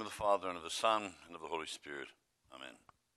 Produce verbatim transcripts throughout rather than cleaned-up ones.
of the Father, and of the Son, and of the Holy Spirit. Amen.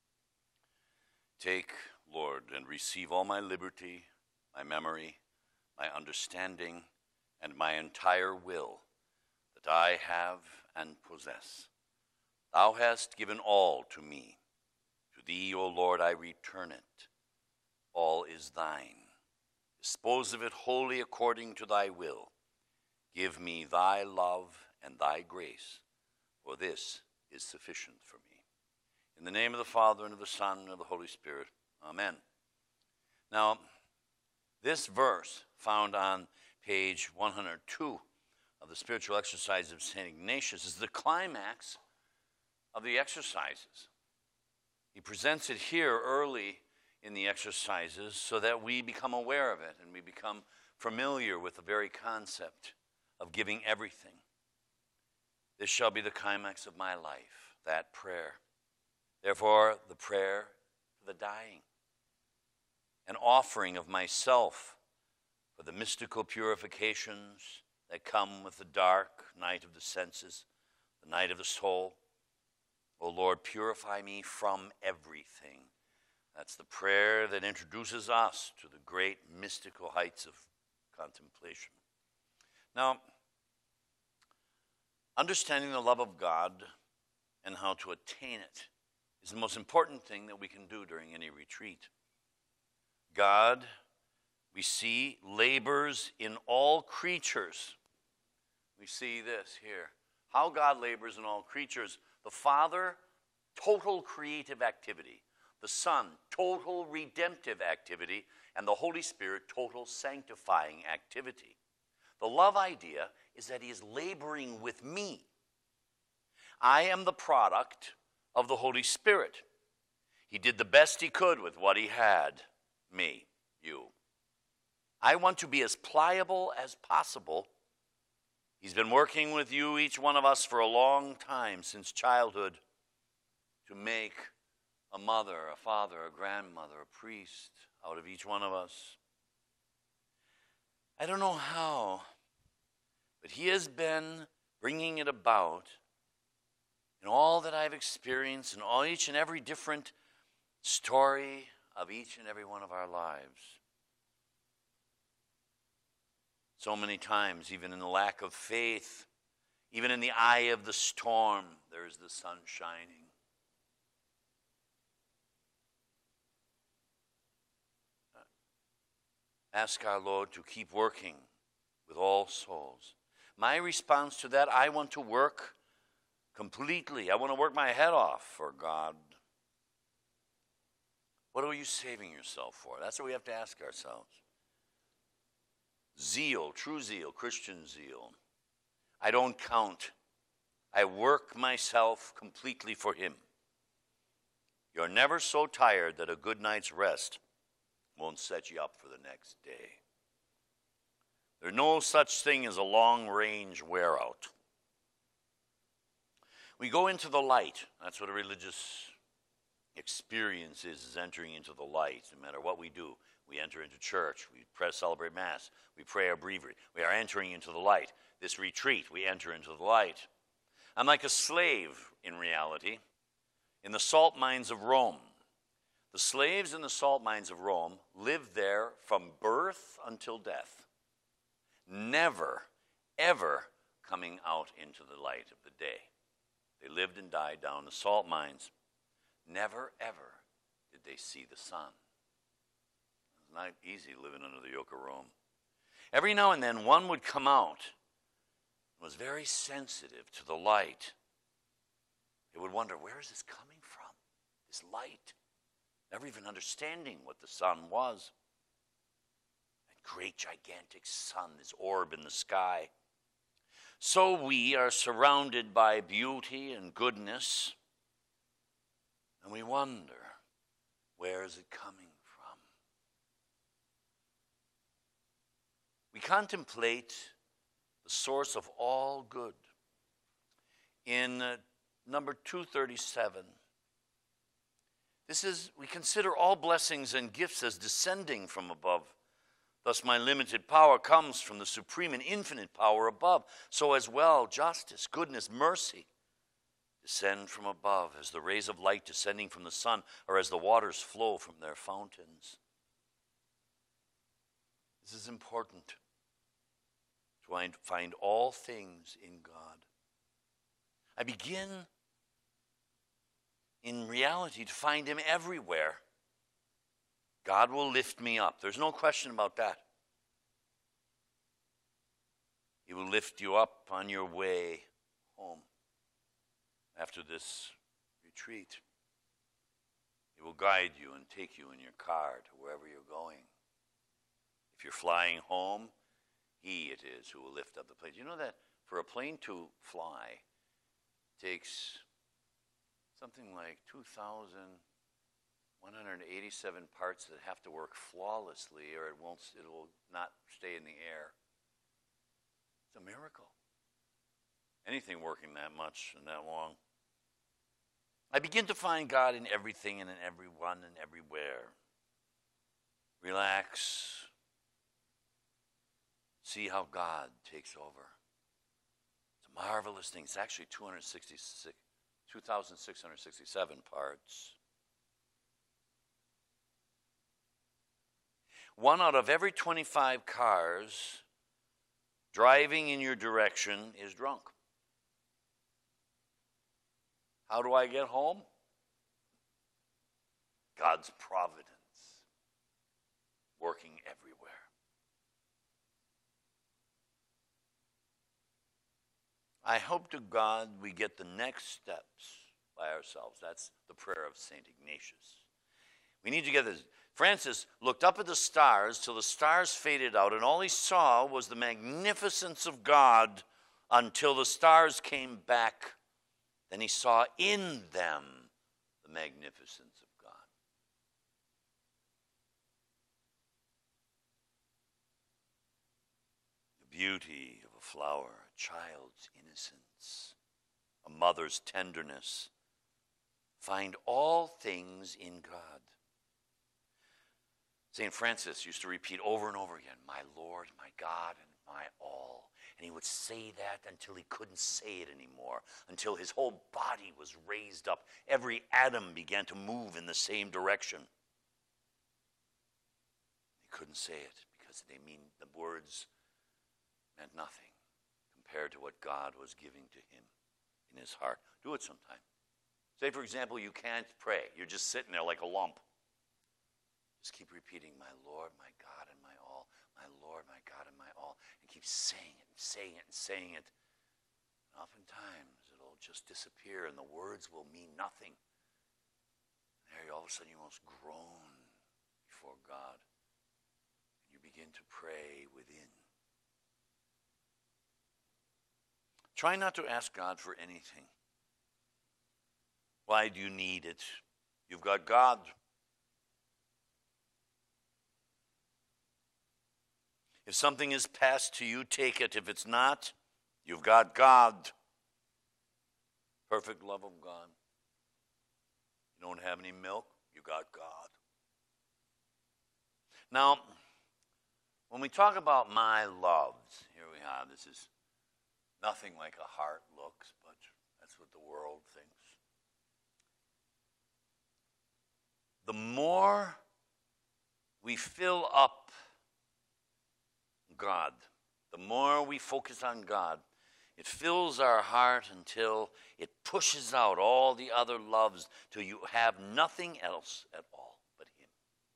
Take, Lord, and receive all my liberty, my memory, my understanding, and my entire will that I have and possess. Thou hast given all to me. To thee, O Lord, I return it. All is thine. Dispose of it wholly according to thy will. Give me thy love and thy grace, for this is sufficient for me. In the name of the Father, and of the Son, and of the Holy Spirit. Amen. Now, this verse found on page one hundred two of the Spiritual Exercises of Saint Ignatius is the climax of the exercises. He presents it here early in the exercises so that we become aware of it and we become familiar with the very concept of giving everything. This shall be the climax of my life, that prayer. Therefore, the prayer for the dying, an offering of myself for the mystical purifications that come with the dark night of the senses, the night of the soul. O Lord, purify me from everything. That's the prayer that introduces us to the great mystical heights of contemplation. Now, understanding the love of God and how to attain it is the most important thing that we can do during any retreat. God, we see, labors in all creatures. We see this here. How God labors in all creatures. The Father, total creative activity. The Son, total redemptive activity. And the Holy Spirit, total sanctifying activity. The love idea is that he is laboring with me. I am the product of the Holy Spirit. He did the best he could with what he had, me, you. I want to be as pliable as possible. He's been working with you, each one of us, for a long time, since childhood, to make a mother, a father, a grandmother, a priest out of each one of us. I don't know how, but he has been bringing it about in all that I've experienced, in all each and every different story of each and every one of our lives. So many times, even in the lack of faith, even in the eye of the storm, there is the sun shining. Ask our Lord to keep working with all souls. My response to that, I want to work completely. I want to work my head off for God. What are you saving yourself for? That's what we have to ask ourselves. Zeal, true zeal, Christian zeal. I don't count. I work myself completely for him. You're never so tired that a good night's rest won't set you up for the next day. There's no such thing as a long-range wear-out. We go into the light. That's what a religious experience is, is entering into the light. No matter what we do, we enter into church, we pray, celebrate Mass, we pray our breviary. We are entering into the light. This retreat, we enter into the light. I'm like a slave, in reality, in the salt mines of Rome. The slaves in the salt mines of Rome lived there from birth until death, never, ever coming out into the light of the day. They lived and died down the salt mines. Never, ever did they see the sun. It's not easy living under the yoke of Rome. Every now and then one would come out and was very sensitive to the light. They would wonder, where is this coming from, this light? Never even understanding what the sun was. That great gigantic sun, this orb in the sky. So we are surrounded by beauty and goodness, and we wonder, where is it coming from? We contemplate the source of all good. In uh, number two thirty-seven, this is, we consider all blessings and gifts as descending from above. Thus my limited power comes from the supreme and infinite power above. So as well, justice, goodness, mercy descend from above, as the rays of light descending from the sun, or as the waters flow from their fountains. This is important. To find all things in God. I begin in reality to find him everywhere. God will lift me up. There's no question about that. He will lift you up on your way home after this retreat. He will guide you and take you in your car to wherever you're going. If you're flying home, he it is who will lift up the plane. You know that for a plane to fly takes something like two thousand one hundred eighty-seven parts that have to work flawlessly, or it won't, it will not stay in the air. It's a miracle. Anything working that much and that long. I begin to find God in everything and in everyone and everywhere. Relax. See how God takes over. It's a marvelous thing. It's actually two thousand six hundred sixty-seven parts. One out of every twenty-five cars driving in your direction is drunk. How do I get home? God's providence working everywhere. I hope to God we get the next steps by ourselves. That's the prayer of Saint Ignatius. We need to get this. Francis looked up at the stars till the stars faded out, and all he saw was the magnificence of God until the stars came back. Then he saw in them the magnificence of God. The beauty of a flower, a child's innocence, a mother's tenderness. Find all things in God. Saint Francis used to repeat over and over again, my Lord, my God, and my all. And he would say that until he couldn't say it anymore, until his whole body was raised up. Every atom began to move in the same direction. He couldn't say it because they mean the words meant nothing compared to what God was giving to him in his heart. Do it sometime. Say, for example, you can't pray. You're just sitting there like a lump. Just keep repeating, my Lord, my God, and my all. My Lord, my God, and my all. And keep saying it and saying it and saying it. And oftentimes it'll just disappear and the words will mean nothing. And there all of a sudden you almost groan before God. And you begin to pray within. Try not to ask God for anything. Why do you need it? You've got God. If something is passed to you, take it. If it's not, you've got God. Perfect love of God. You don't have any milk, you got God. Now, when we talk about my loves, here we have, this is nothing like a heart looks, but that's what the world thinks. The more we fill up God, the more we focus on God, it fills our heart until it pushes out all the other loves till you have nothing else at all but him.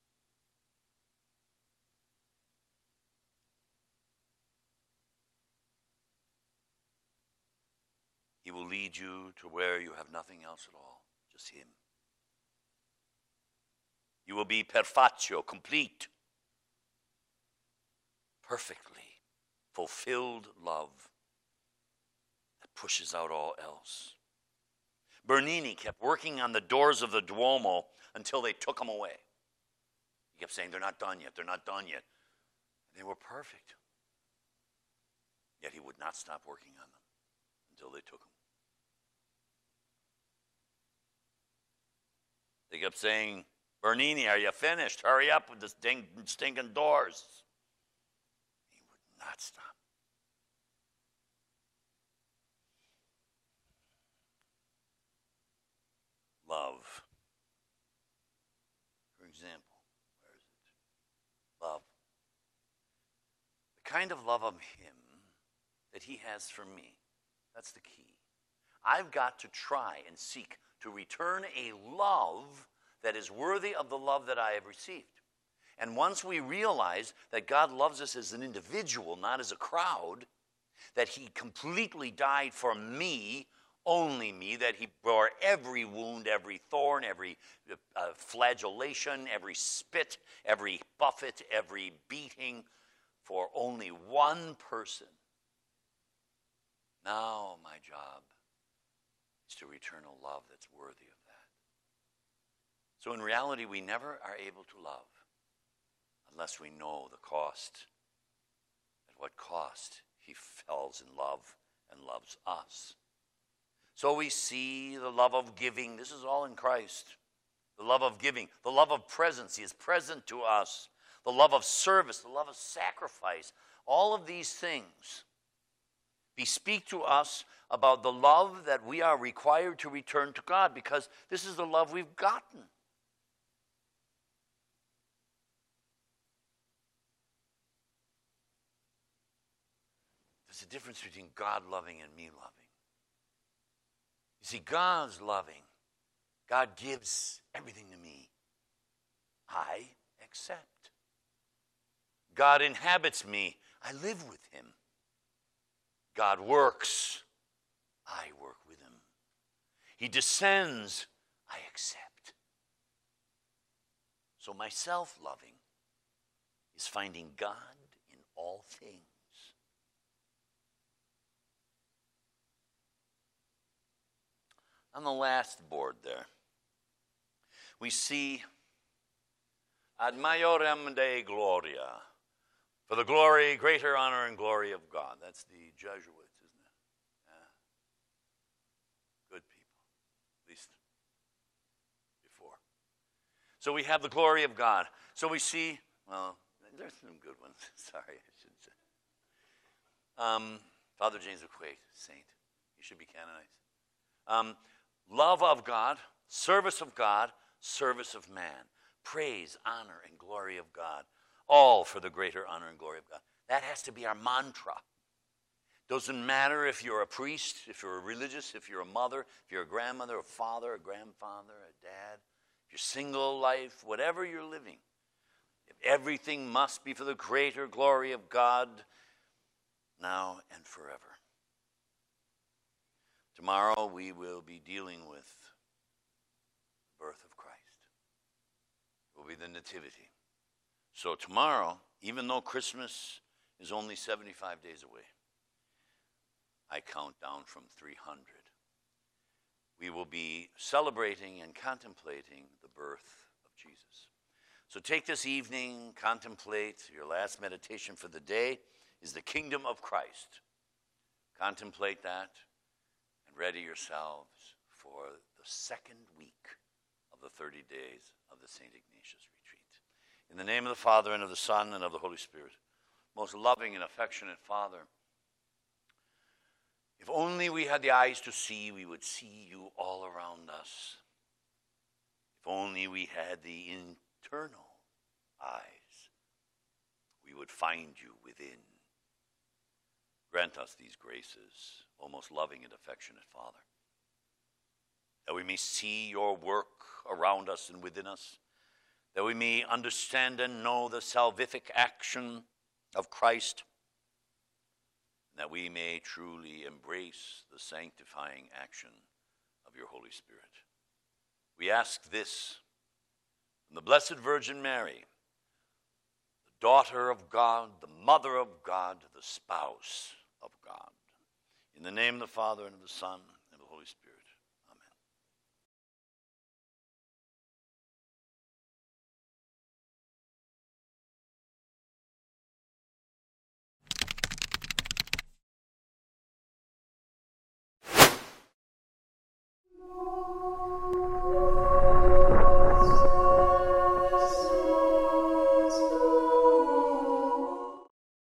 He will lead you to where you have nothing else at all, just him. You will be perfectio, complete. Perfectly fulfilled love that pushes out all else. Bernini kept working on the doors of the Duomo until they took them away. He kept saying, they're not done yet, they're not done yet. They were perfect. Yet he would not stop working on them until they took them. They kept saying, Bernini, are you finished? Hurry up with this ding, stinking doors. Not stop. example. Where is it? Love. The kind of love of him that he has for me. That's the key. I've got to try and seek to return a love that is worthy of the love that I have received. And once we realize that God loves us as an individual, not as a crowd, that he completely died for me, only me, that he bore every wound, every thorn, every uh, flagellation, every spit, every buffet, every beating for only one person. Now my job is to return a love that's worthy of that. So in reality, we never are able to love unless we know the cost, at what cost he falls in love and loves us. So we see the love of giving. This is all in Christ. The love of giving, the love of presence. He is present to us. The love of service, the love of sacrifice. All of these things bespeak to us about the love that we are required to return to God, because this is the love we've gotten. There's a difference between God loving and me loving. You see, God's loving. God gives everything to me. I accept. God inhabits me. I live with him. God works. I work with him. He descends. I accept. So my self-loving is finding God in all things. On the last board there, we see ad maiorem Dei gloria, for the glory, greater honor and glory of God. That's the Jesuits, isn't it? Yeah. Good people, at least before. So we have the glory of God. So we see, well, there's some good ones. Sorry, I should say. Um, Father James McQuaid, saint. He should be canonized. Um, love of God, service of God, service of man. Praise, honor, and glory of God. All for the greater honor and glory of God. That has to be our mantra. Doesn't matter if you're a priest, if you're a religious, if you're a mother, if you're a grandmother, a father, a grandfather, a dad, if you're single life, whatever you're living. Everything must be for the greater glory of God now and forever. Tomorrow we will be dealing with the birth of Christ. It will be the nativity. So tomorrow, even though Christmas is only seventy-five days away, I count down from three hundred. We will be celebrating and contemplating the birth of Jesus. So take this evening, contemplate. Your last meditation for the day is the kingdom of Christ. Contemplate that and ready yourselves for the second week of the thirty days of the Saint Ignatius retreat. In the name of the Father, and of the Son, and of the Holy Spirit, most loving and affectionate Father, if only we had the eyes to see, we would see you all around us. If only we had the internal eyes, we would find you within. Grant us these graces, O most loving and affectionate Father, that we may see your work around us and within us, that we may understand and know the salvific action of Christ, and that we may truly embrace the sanctifying action of your Holy Spirit. We ask this from the Blessed Virgin Mary, the daughter of God, the mother of God, the spouse of God. In the name of the Father, and of the Son, and of the Holy Spirit.